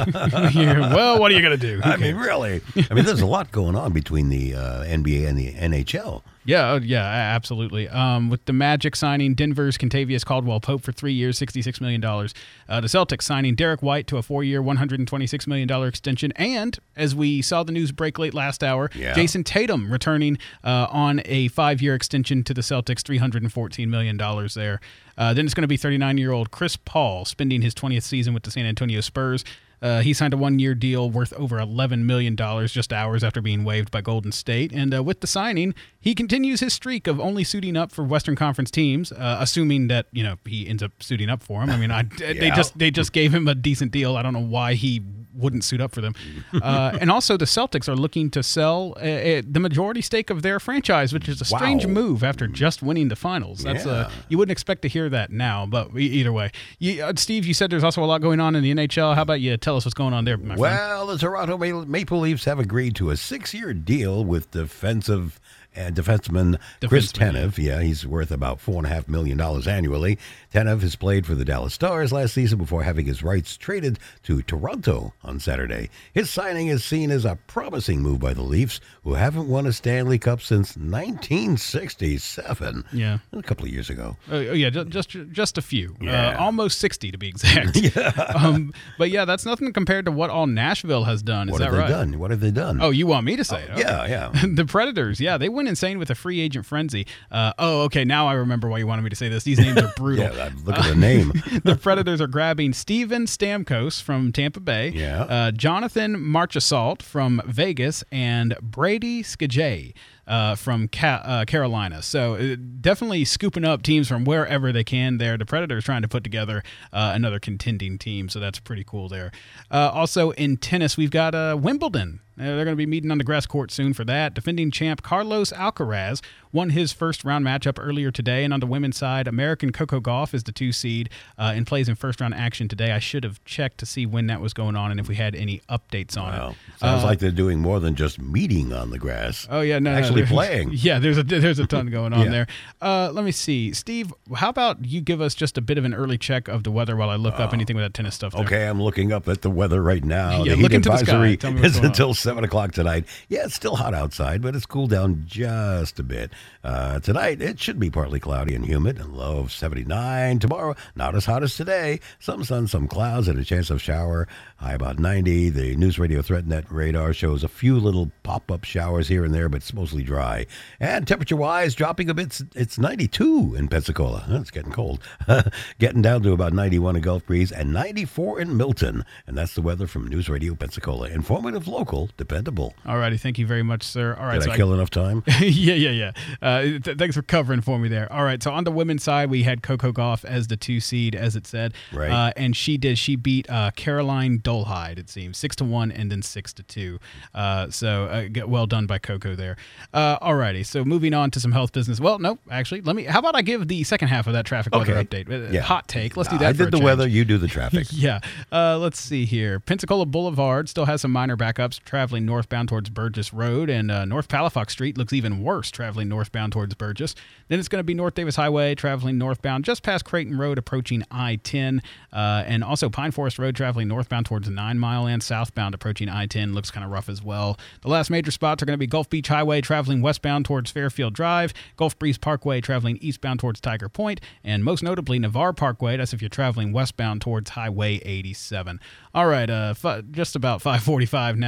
Speaker 2: well, what are you going to do? Who
Speaker 3: I mean,
Speaker 2: cares?
Speaker 3: really. I mean, there's a lot going on between the uh, N B A and the N H L.
Speaker 2: Yeah, oh, yeah, absolutely. Um, with the Magic signing Denver's Kentavious Caldwell-Pope for three years, sixty-six million dollars. Uh, the Celtics signing Derek White to a four-year, one hundred twenty-six million dollars extension. And, as we saw the news break late last hour,
Speaker 3: yeah.
Speaker 2: Jason Tatum returning uh, on a five-year extension to the Celtics, three hundred fourteen million dollars there. Uh, then it's going to be thirty-nine-year-old Chris Paul spending his twentieth season with the San Antonio Spurs. Uh, he signed a one-year deal worth over eleven million dollars just hours after being waived by Golden State. And uh, with the signing, he continues his streak of only suiting up for Western Conference teams, uh, assuming that, you know, he ends up suiting up for him. I mean, I, yeah. they just they just gave him a decent deal. I don't know why he wouldn't suit up for them. Uh, and also, the Celtics are looking to sell uh, uh, the majority stake of their franchise, which is a strange
Speaker 3: Wow.
Speaker 2: move after just winning the finals. That's
Speaker 3: Yeah.
Speaker 2: uh, you wouldn't expect to hear that now, but e- either way. You, uh, Steve, you said there's also a lot going on in the N H L. How about you tell us what's going on there, my friend?
Speaker 3: Well, the Toronto Ma- Maple Leafs have agreed to a six-year deal with defensive and defenseman Chris
Speaker 2: Defenseman,
Speaker 3: Tanev. Yeah, he's worth about four and a half million dollars annually. Tanev has played for the Dallas Stars last season before having his rights traded to Toronto on Saturday. His signing is seen as a promising move by the Leafs, who haven't won a Stanley Cup since nineteen sixty-seven.
Speaker 2: Yeah,
Speaker 3: a couple of years ago.
Speaker 2: Oh, oh yeah, just just just a few,
Speaker 3: Yeah.
Speaker 2: uh, almost sixty to be exact.
Speaker 3: Yeah.
Speaker 2: Um, but yeah, that's nothing compared to what all Nashville has done. Is
Speaker 3: What
Speaker 2: that
Speaker 3: have they
Speaker 2: right?
Speaker 3: done? What have they done?
Speaker 2: Oh, you want me to say it?
Speaker 3: yeah,
Speaker 2: Okay.
Speaker 3: yeah.
Speaker 2: The Predators, yeah, they went insane with a free agent frenzy. Uh, oh, okay, now I remember why you wanted me to say this. These names are brutal.
Speaker 3: Yeah, look at the name.
Speaker 2: The Predators are grabbing Steven Stamkos from Tampa Bay,
Speaker 3: Yeah.
Speaker 2: uh, Jonathan Marchessault from Vegas, and Brady Skjei uh, from Ca- uh, Carolina. So uh, definitely scooping up teams from wherever they can there. The Predators trying to put together uh, another contending team, so that's pretty cool there. Uh, also in tennis, we've got uh, Wimbledon. Uh, they're going to be meeting on the grass court soon for that. Defending champ Carlos Alcaraz won his first round matchup earlier today. And on the women's side, American Coco Gauff is the two seed uh, and plays in first round action today. I should have checked to see when that was going on and if we had any updates on
Speaker 3: Wow.
Speaker 2: it.
Speaker 3: Sounds
Speaker 2: Uh,
Speaker 3: like they're doing more than just meeting on the grass.
Speaker 2: Oh yeah, no, no,
Speaker 3: actually
Speaker 2: there's-
Speaker 3: playing.
Speaker 2: Yeah, there's a there's a ton going on
Speaker 3: Yeah.
Speaker 2: there. Uh, let me see, Steve. How about you give us just a bit of an early check of the weather while I look up anything with that tennis stuff there.
Speaker 3: Okay, I'm looking up at the weather right now.
Speaker 2: Yeah,
Speaker 3: the
Speaker 2: look
Speaker 3: heat
Speaker 2: into the sky.
Speaker 3: advisory
Speaker 2: Tell me what's
Speaker 3: is
Speaker 2: going on.
Speaker 3: until seven o'clock tonight. Yeah, it's still hot outside, but it's cooled down just a bit. Uh, tonight, it should be partly cloudy and humid, and low of seventy-nine. Tomorrow, not as hot as today. Some sun, some clouds, and a chance of shower. High about ninety. The News Radio ThreatNet radar shows a few little pop-up showers here and there, but it's mostly dry. And temperature-wise, dropping a bit. It's ninety-two in Pensacola. It's getting cold. Getting down to about ninety-one in Gulf Breeze and ninety-four in Milton. And that's the weather from News Radio Pensacola. Informative, local, dependable.
Speaker 2: All righty, thank you very much, sir. All right,
Speaker 3: Did
Speaker 2: so
Speaker 3: I kill enough time?
Speaker 2: yeah, yeah, yeah. Uh, th- thanks for covering for me there. All right, so on the women's side, we had Coco Gauff as the two seed, as it said,
Speaker 3: Right.
Speaker 2: uh, and she did. She beat uh, Caroline Dolhide, it seems, six to one, and then six to two. Uh, so uh, get well done by Coco there. Uh, all righty, so moving on to some health business. Well, no, actually, let me. How about I give the second half of that traffic weather
Speaker 3: Okay.
Speaker 2: update? Uh,
Speaker 3: Yeah.
Speaker 2: Hot take. Let's do
Speaker 3: I
Speaker 2: that. for
Speaker 3: did
Speaker 2: a
Speaker 3: the
Speaker 2: change.
Speaker 3: weather, you do the traffic.
Speaker 2: Yeah. Uh, let's see here. Pensacola Boulevard still has some minor backups traveling northbound towards Burgess Road, and uh, North Palafox Street looks even worse traveling northbound towards Burgess. Then it's going to be North Davis Highway traveling northbound just past Creighton Road approaching I ten, uh, and also Pine Forest Road traveling northbound towards Nine Mile and southbound approaching I ten looks kind of rough as well. The last major spots are going to be Gulf Beach Highway traveling westbound towards Fairfield Drive, Gulf Breeze Parkway traveling eastbound towards Tiger Point, and most notably Navarre Parkway. That's if you're traveling westbound towards Highway eighty-seven. All right, uh, f- just about five forty-five now. Now that we're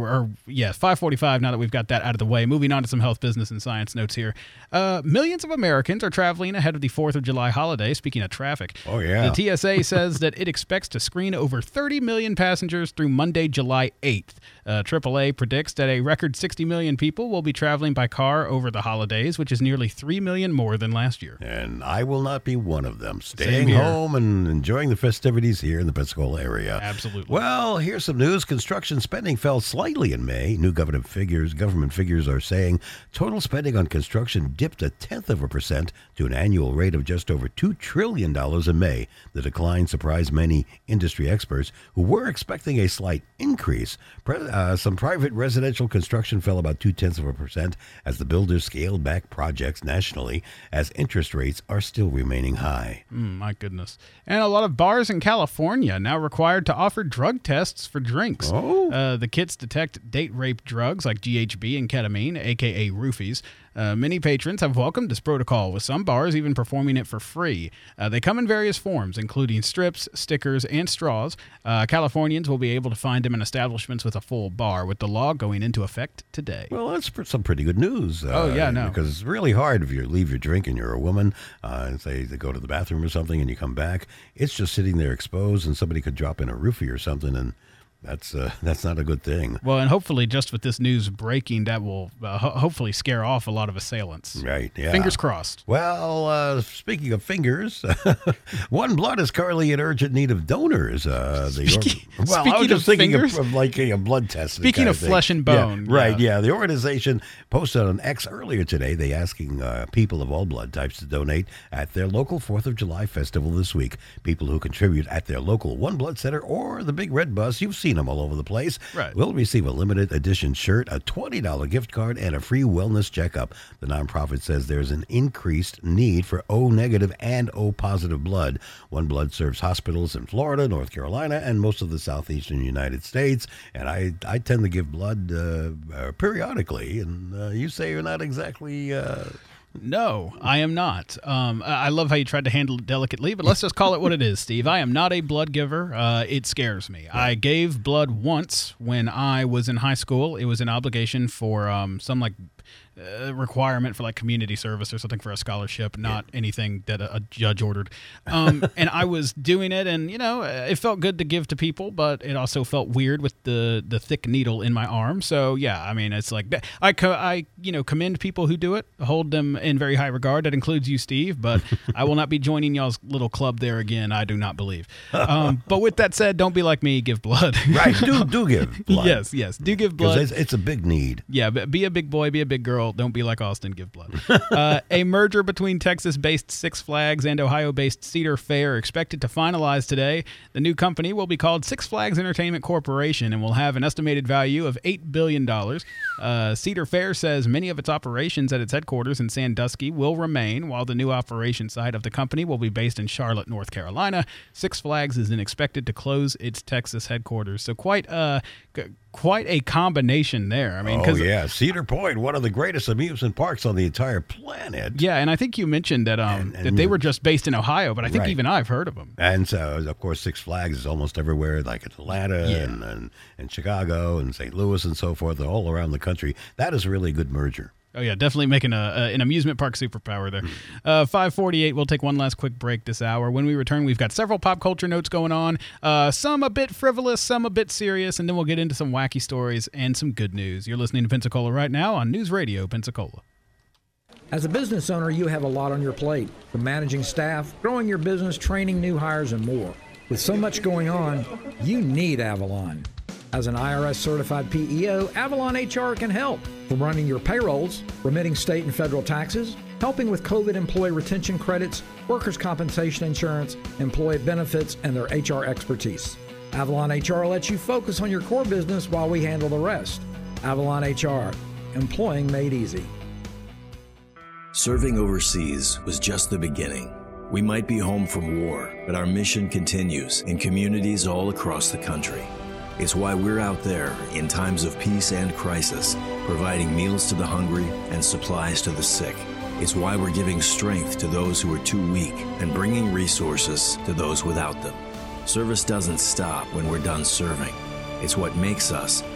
Speaker 2: we're, or, yeah, five forty-five now that we've got that out of the way. Moving on to some health, business, and science notes here. Uh, millions of Americans are traveling ahead of the fourth of July holiday, speaking of traffic.
Speaker 3: Oh, yeah.
Speaker 2: The T S A says that it expects to screen over thirty million passengers through Monday, July eighth. Uh, triple A predicts that a record sixty million people will be traveling by car over the holidays, which is nearly three million more than last year.
Speaker 3: And I will not be one of them. Staying home and enjoying the festivities here in the Pensacola area.
Speaker 2: Absolutely.
Speaker 3: Well, here's some news. Construction spending fell slightly in May. New government figures government figures are saying total spending on construction dipped a tenth of a percent to an annual rate of just over two trillion dollars in May. The decline surprised many industry experts who were expecting a slight increase. Uh, some private residential construction fell about two-tenths of a percent as the builders scaled back projects nationally as interest rates are still remaining high.
Speaker 2: Mm, my goodness. And a lot of bars in California now required to offer drug tests for drinks.
Speaker 3: Oh.
Speaker 2: Uh, the kits detect date rape drugs like G H B and ketamine, a k a roofies. Uh, many patrons have welcomed this protocol, with some bars even performing it for free. Uh, they come in various forms, including strips, stickers, and straws. Uh, Californians will be able to find them in establishments with a full bar, with the law going into effect today.
Speaker 3: Well, that's pr- some pretty good news. Uh,
Speaker 2: oh, yeah, no.
Speaker 3: Because it's really hard if you leave your drink and you're a woman, uh, and say they go to the bathroom or something and you come back. It's just sitting there exposed, and somebody could drop in a roofie or something, and That's uh, that's not a good thing.
Speaker 2: Well, and hopefully just with this news breaking, that will uh, ho- hopefully scare off a lot of assailants.
Speaker 3: Right, yeah.
Speaker 2: Fingers crossed.
Speaker 3: Well, uh, speaking of fingers, One Blood is currently in urgent need of donors. Uh, the
Speaker 2: speaking,
Speaker 3: or- well,
Speaker 2: speaking
Speaker 3: I was just
Speaker 2: of
Speaker 3: thinking
Speaker 2: fingers,
Speaker 3: of, of like a blood test.
Speaker 2: Speaking of, of flesh and bone.
Speaker 3: Yeah, right,
Speaker 2: yeah.
Speaker 3: yeah. The organization posted on X earlier today, they asking uh, people of all blood types to donate at their local fourth of July festival this week. People who contribute at their local One Blood Center or the Big Red Bus, you've seen them all over the place,
Speaker 2: right.
Speaker 3: will receive a limited edition shirt, a twenty dollars gift card, and a free wellness checkup. The nonprofit says there's an increased need for O negative and O positive blood. One Blood serves hospitals in Florida, North Carolina, and most of the southeastern United States. And I, I tend to give blood uh, uh, periodically, and uh, you say you're not exactly... Uh,
Speaker 2: No, I am not. Um, I love how you tried to handle it delicately, but let's just call it what it is, Steve. I am not a blood giver. Uh, it scares me. Right. I gave blood once when I was in high school. It was an obligation for um, some like uh, requirement for like community service or something for a scholarship, not yeah. anything that a, a judge ordered. Um, and I was doing it, and you know, it felt good to give to people, but it also felt weird with the the thick needle in my arm. So yeah, I mean, it's like I co- I you know commend people who do it, hold them in very high regard. That includes you, Steve, but I will not be joining y'all's little club there again. I do not believe. Um, but with that said, don't be like me. Give blood.
Speaker 3: Right. Do do give blood.
Speaker 2: Yes. Yes. Do give blood.
Speaker 3: It's, it's a big need.
Speaker 2: Yeah. But be a big boy. Be a big girl. Don't be like Austin. Give blood. uh, a merger between Texas-based Six Flags and Ohio-based Cedar Fair expected to finalize today. The new company will be called Six Flags Entertainment Corporation and will have an estimated value of eight billion dollars. Uh, Cedar Fair says many of its operations at its headquarters in Sandusky will remain, while the new operation site of the company will be based in Charlotte, North Carolina. Six Flags isn't expected to close its Texas headquarters. So quite uh, g- quite a combination there. I mean,
Speaker 3: oh, yeah. Cedar Point, one of the greatest amusement parks on the entire planet.
Speaker 2: Yeah, and I think you mentioned that um and, and that they were just based in Ohio, but I think
Speaker 3: right.
Speaker 2: even I've heard of them.
Speaker 3: And so, of course, Six Flags is almost everywhere, like in Atlanta
Speaker 2: yeah.
Speaker 3: and, and, and Chicago and Saint Louis and so forth, all around the country. That is a really good merger.
Speaker 2: Oh, yeah, definitely making a, a an amusement park superpower there. Uh, five forty-eight, we'll take one last quick break this hour. When we return, we've got several pop culture notes going on, uh, some a bit frivolous, some a bit serious, and then we'll get into some wacky stories and some good news. You're listening to Pensacola right now on News Radio Pensacola.
Speaker 7: As a business owner, you have a lot on your plate, from managing staff, growing your business, training new hires, and more. With so much going on, you need Avalon. As an I R S-certified P E O, Avalon H R can help. From running your payrolls, remitting state and federal taxes, helping with COVID employee retention credits, workers' compensation insurance, employee benefits, and their H R expertise. Avalon H R lets you focus on your core business while we handle the rest. Avalon H R, employing made easy.
Speaker 8: Serving overseas was just the beginning. We might be home from war, but our mission continues in communities all across the country. It's why we're out there in times of peace and crisis, providing meals to the hungry and supplies to the sick. It's why we're giving strength to those who are too weak and bringing resources to those without them. Service doesn't stop when we're done serving. It's what makes us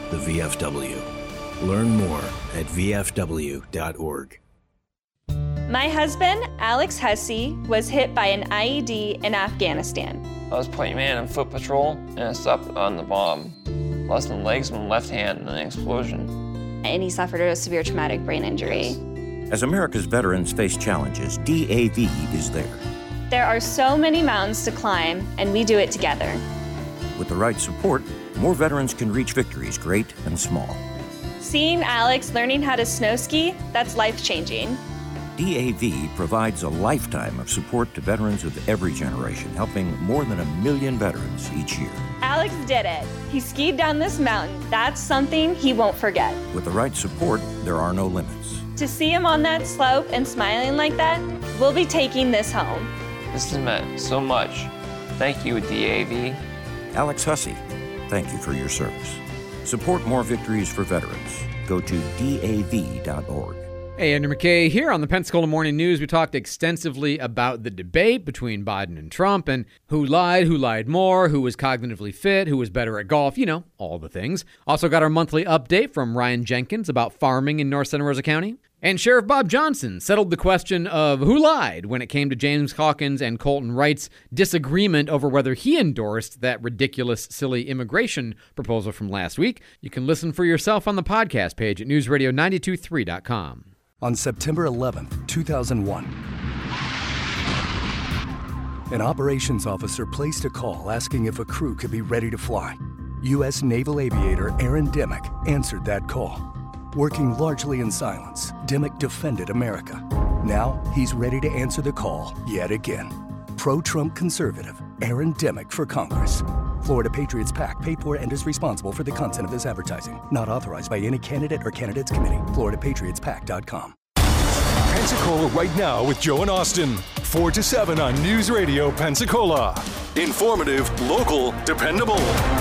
Speaker 8: the V F W. Learn more at v f w dot org.
Speaker 9: My husband, Alex Hussey, was hit by an I E D in Afghanistan.
Speaker 10: I was point man in foot patrol, and I stopped on the bomb. Lost my legs and my left hand in an explosion.
Speaker 9: And he suffered a severe traumatic brain injury.
Speaker 11: As America's veterans face challenges, D A V is there.
Speaker 9: There are so many mountains to climb, and we do it together.
Speaker 11: With the right support, more veterans can reach victories, great and small.
Speaker 9: Seeing Alex learning how to snow ski, that's life-changing.
Speaker 11: D A V provides a lifetime of support to veterans of every generation, helping more than a million veterans each year.
Speaker 9: Alex did it. He skied down this mountain. That's something he won't forget.
Speaker 11: With the right support, there are no limits.
Speaker 9: To see him on that slope and smiling like that, we'll be taking this home.
Speaker 10: This has meant so much. Thank you, D A V.
Speaker 11: Alex Hussey, thank you for your service. Support more victories for veterans. Go to D A V dot org.
Speaker 27: Hey, Andrew McKay here on the Pensacola Morning News. We talked extensively about the debate between Biden and Trump and who lied, who lied more, who was cognitively fit, who was better at golf, you know, all the things. Also got our monthly update from Ryan Jenkins about farming in North Santa Rosa County. And Sheriff Bob Johnson settled the question of who lied when it came to James Hawkins and Colton Wright's disagreement over whether he endorsed that ridiculous, silly immigration proposal from last week. You can listen for yourself on the podcast page at news radio nine two three dot com.
Speaker 12: On September eleventh, two thousand one, an operations officer placed a call asking if a crew could be ready to fly. U S Naval Aviator Aaron Dimmock answered that call. Working largely in silence, Dimmock defended America. Now he's ready to answer the call yet again. Pro-Trump conservative Aaron Dimmock for Congress. Florida Patriots PAC paid for and is responsible for the content of this advertising. Not authorized by any candidate or candidates committee. Florida Patriots Pac dot com.
Speaker 16: Pensacola right now with Joe and Austin. four to seven on News Radio Pensacola. Informative, local, dependable.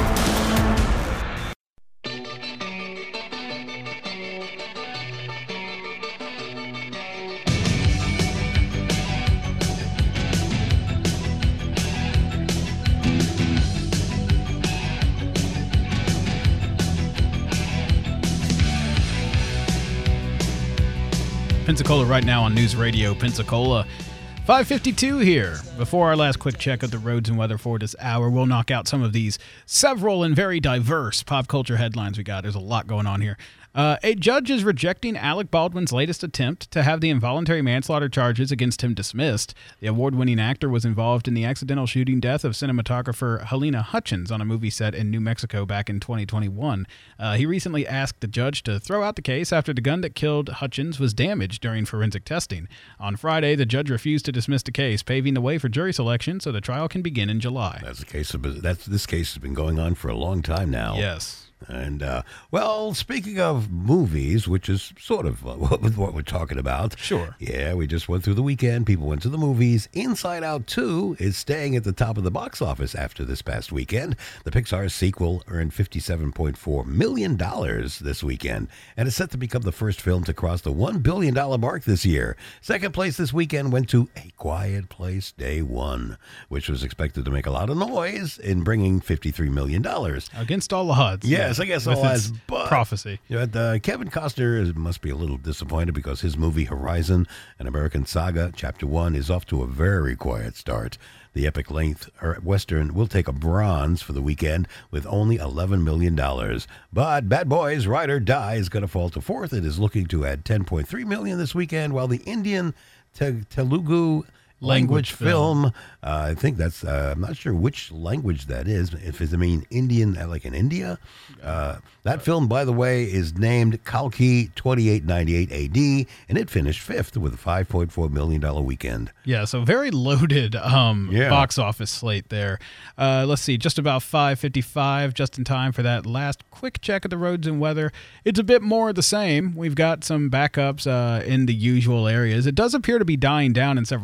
Speaker 2: Pensacola right now on News Radio Pensacola. five fifty-two here. Before our last quick check of the roads and weather for this hour, we'll knock out some of these several and very diverse pop culture headlines we got. There's a lot going on here. Uh, a judge is rejecting Alec Baldwin's latest attempt to have the involuntary manslaughter charges against him dismissed. The award-winning actor was involved in the accidental shooting death of cinematographer Helena Hutchins on a movie set in New Mexico back in twenty twenty-one. Uh, he recently asked the judge to throw out the case after the gun that killed Hutchins was damaged during forensic testing. On Friday, the judge refused to dismiss the case, paving the way for jury selection so the trial can begin in July.
Speaker 3: That's the case. Of, that's this case has been going on for a long time now.
Speaker 2: Yes.
Speaker 3: And, uh, well, speaking of movies, which is sort of uh, what we're talking about.
Speaker 2: Sure.
Speaker 3: Yeah, we just went through the weekend. People went to the movies. Inside Out two is staying at the top of the box office after this past weekend. The Pixar sequel earned fifty-seven point four million dollars this weekend and is set to become the first film to cross the one billion dollars mark this year. Second place this weekend went to A Quiet Place Day One, which was expected to make a lot of noise in bringing fifty-three million dollars.
Speaker 2: Against all odds.
Speaker 3: Yeah. Yes, I guess all
Speaker 2: has
Speaker 3: but
Speaker 2: prophecy.
Speaker 3: You know, uh, Kevin Costner must be a little disappointed because his movie Horizon, an American Saga, Chapter One, is off to a very quiet start. The epic length Western will take a bronze for the weekend with only eleven million dollars. But Bad Boys Ride or Die is going to fall to fourth. It is looking to add ten point three million dollars this weekend, while the Indian te- Telugu language, language film, film uh, I think that's, uh, I'm not sure which language that is. If it's, I mean, Indian, like in India. Uh, that film, by the way, is named Kalki twenty-eight ninety-eight A D, and it finished fifth with a five point four million dollars weekend.
Speaker 2: Yeah, so very loaded um,
Speaker 3: yeah.
Speaker 2: box office slate there. Uh, let's see, just about five fifty-five, just in time for that last quick check of the roads and weather. It's a bit more of the same. We've got some backups uh, in the usual areas. It does appear to be dying down in several spots.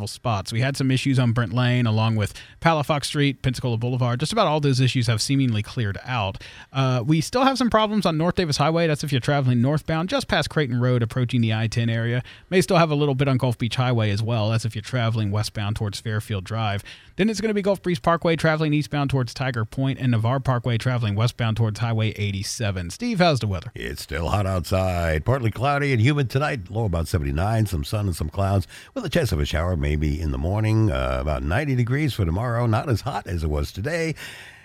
Speaker 2: spots. We had some issues on Brent Lane along with Palafox Street, Pensacola Boulevard. Just about all those issues have seemingly cleared out. Uh, we still have some problems on North Davis Highway. That's if you're traveling northbound, just past Creighton Road, approaching the I ten area. May still have a little bit on Gulf Beach Highway as well. That's if you're traveling westbound towards Fairfield Drive. Then it's going to be Gulf Breeze Parkway traveling eastbound towards Tiger Point and Navarre Parkway traveling westbound towards Highway eighty-seven. Steve, how's the weather?
Speaker 3: It's still hot outside. Partly cloudy and humid tonight. Low about seventy-nine. Some sun and some clouds with a chance of a shower maybe in the morning. Uh, about ninety degrees for tomorrow. Not as hot as it was today.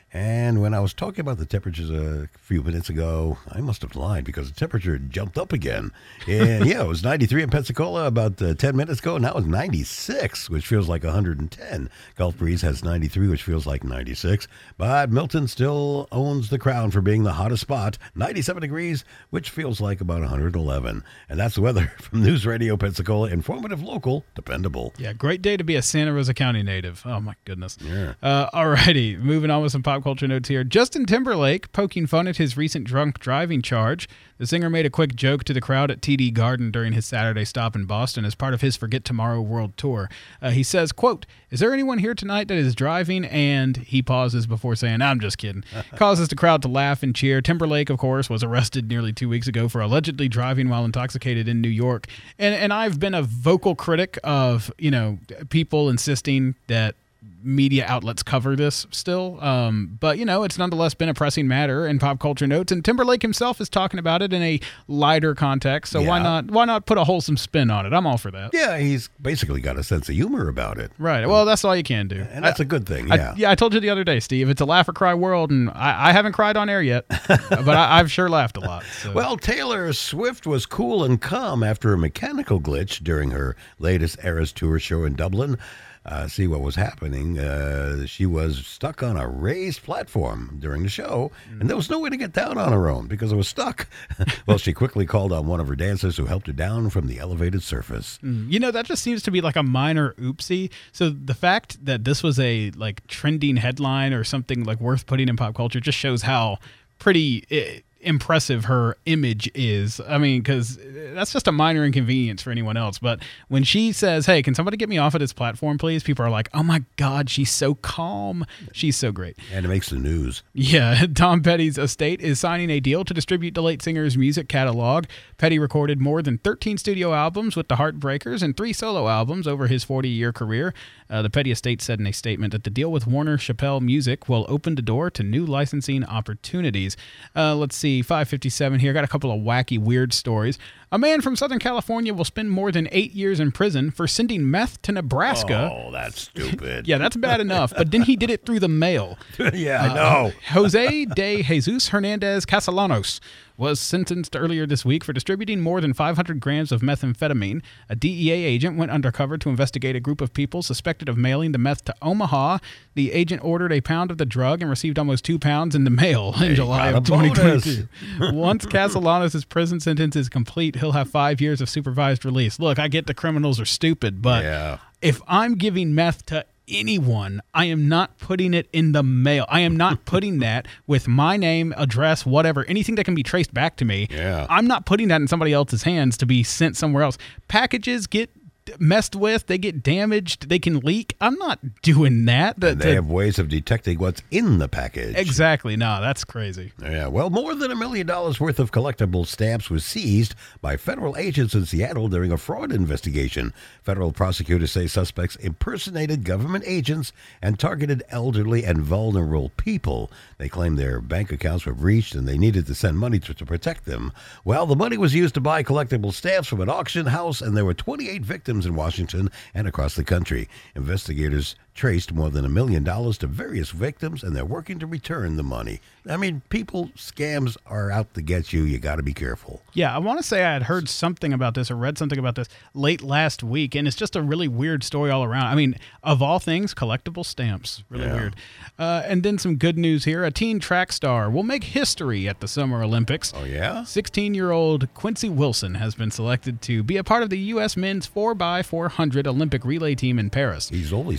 Speaker 3: And when I was talking about the temperatures a few minutes ago, I must have lied because the temperature jumped up again. And yeah, it was ninety-three in Pensacola about uh, ten minutes ago. Now it's ninety-six, which feels like one hundred ten. Gulf Breeze has ninety-three, which feels like ninety-six. But Milton still owns the crown for being the hottest spot. ninety-seven degrees, which feels like about one hundred eleven. And that's the weather from News Radio Pensacola. Informative, local, dependable.
Speaker 2: Yeah, great day to be a Santa Rosa County native. Oh, my goodness.
Speaker 3: Yeah.
Speaker 2: Uh, all righty, moving on with some pop culture notes here. Justin Timberlake poking fun at his recent drunk driving charge. The singer made a quick joke to the crowd at T D Garden during his Saturday stop in Boston as part of his Forget Tomorrow World Tour. Uh, he says, quote, "Is there anyone here tonight that is driving?" And he pauses before saying, "I'm just kidding." Causes the crowd to laugh and cheer. Timberlake, of course, was arrested nearly two weeks ago for allegedly driving while intoxicated in New York. And and I've been a vocal critic of, you know, people insisting that media outlets cover this still. Um, but, you know, it's nonetheless been a pressing matter in pop culture notes. And Timberlake himself is talking about it in a lighter context. So
Speaker 3: Yeah.
Speaker 2: why not why not put a wholesome spin on it? I'm all for that.
Speaker 3: Yeah, he's basically got a sense of humor about it.
Speaker 2: Right. Well, that's all you can do.
Speaker 3: And that's a good thing,
Speaker 2: I-
Speaker 3: yeah.
Speaker 2: yeah, I told you the other day, Steve, it's a laugh or cry world. And I, I haven't cried on air yet, but I, I've sure laughed a lot. So.
Speaker 3: Well, Taylor Swift was cool and calm after a mechanical glitch during her latest Eras Tour show in Dublin. Uh, see what was happening. Uh, she was stuck on a raised platform during the show, and there was no way to get down on her own because it was stuck. Well, she quickly called on one of her dancers who helped her down from the elevated surface.
Speaker 2: Mm, You know, that just seems to be like a minor oopsie. So the fact that this was a like trending headline or something like worth putting in pop culture just shows how pretty eh, impressive her image is. I mean, because that's just a minor inconvenience for anyone else. But when she says, "Hey, can somebody get me off of this platform, please?" people are like, "Oh my God, she's so calm. She's so great."
Speaker 3: And it makes the news.
Speaker 2: Yeah, Tom Petty's estate is signing a deal to distribute the late singer's music catalog. Petty recorded more than thirteen studio albums with the Heartbreakers and three solo albums over his forty-year career. Uh, the Petty estate said in a statement that the deal with Warner Chappell Music will open the door to new licensing opportunities. Uh, let's see, five fifty-seven here. Got a couple of wacky, weird stories. A man from Southern California will spend more than eight years in prison for sending meth to Nebraska.
Speaker 3: Oh, that's stupid.
Speaker 2: Yeah, that's bad enough. But then he did it through the mail.
Speaker 3: Yeah, I
Speaker 2: Uh,
Speaker 3: know.
Speaker 2: Jose de Jesus Hernandez Castellanos was sentenced earlier this week for distributing more than five hundred grams of methamphetamine. A D E A agent went undercover to investigate a group of people suspected of mailing the meth to Omaha. The agent ordered a pound of the drug and received almost two pounds in the mail in
Speaker 3: Hey,
Speaker 2: July
Speaker 3: got a
Speaker 2: of twenty twenty-two.
Speaker 3: bonus.
Speaker 2: Once Castellanos' prison sentence is complete, he'll have five years of supervised release. Look, I get the criminals are stupid, but
Speaker 3: Yeah.
Speaker 2: if I'm giving meth to anyone, I am not putting it in the mail. I am not putting that with my name, address, whatever, anything that can be traced back to me.
Speaker 3: Yeah.
Speaker 2: I'm not putting that in somebody else's hands to be sent somewhere else. Packages get messed with, they get damaged, they can leak. I'm not doing that.
Speaker 3: And they have ways of detecting what's in the package.
Speaker 2: Exactly. No, that's crazy.
Speaker 3: Yeah, well, more than a million dollars worth of collectible stamps was seized by federal agents in Seattle during a fraud investigation. Federal prosecutors say suspects impersonated government agents and targeted elderly and vulnerable people. They claim their bank accounts were breached and they needed to send money to, to protect them. Well, the money was used to buy collectible stamps from an auction house, and there were twenty-eight victims in Washington and across the country. Investigators traced more than a million dollars to various victims, and they're working to return the money. I mean, people, scams are out to get you. You got to be careful.
Speaker 2: Yeah, I want to say I had heard something about this or read something about this late last week, and it's just a really weird story all around. I mean, of all things, collectible stamps. Really
Speaker 3: Yeah.
Speaker 2: weird. Uh, and then some good news here. A teen track star will make history at the Summer Olympics.
Speaker 3: Oh, yeah?
Speaker 2: sixteen-year-old Quincy Wilson has been selected to be a part of the U S men's four by four hundred Olympic relay team in Paris.
Speaker 3: He's only sixteen.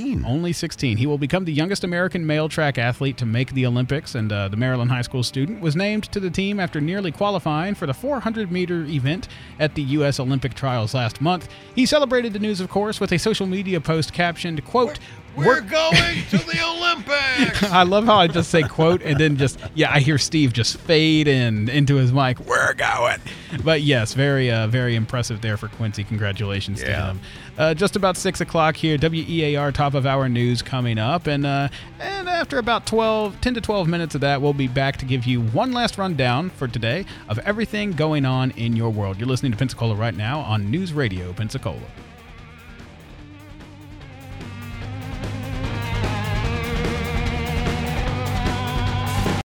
Speaker 3: sixteen.
Speaker 2: Only sixteen. He will become the youngest American male track athlete to make the Olympics, and uh, the Maryland high school student was named to the team after nearly qualifying for the four hundred meter event at the U S Olympic trials last month. He celebrated the news, of course, with a social media post captioned, quote,
Speaker 3: We're, we're going to the Olympics!
Speaker 2: I love how I just say quote and then just, yeah, I hear Steve just fade in into his mic. We're going. But yes, very, uh, very impressive there for Quincy. Congratulations
Speaker 3: Yeah.
Speaker 2: to him. Uh, just about six o'clock here, W E A R top of hour news coming up. And uh, and after about twelve, ten to twelve minutes of that, we'll be back to give you one last rundown for today of everything going on in your world. You're listening to Pensacola right now on News Radio Pensacola.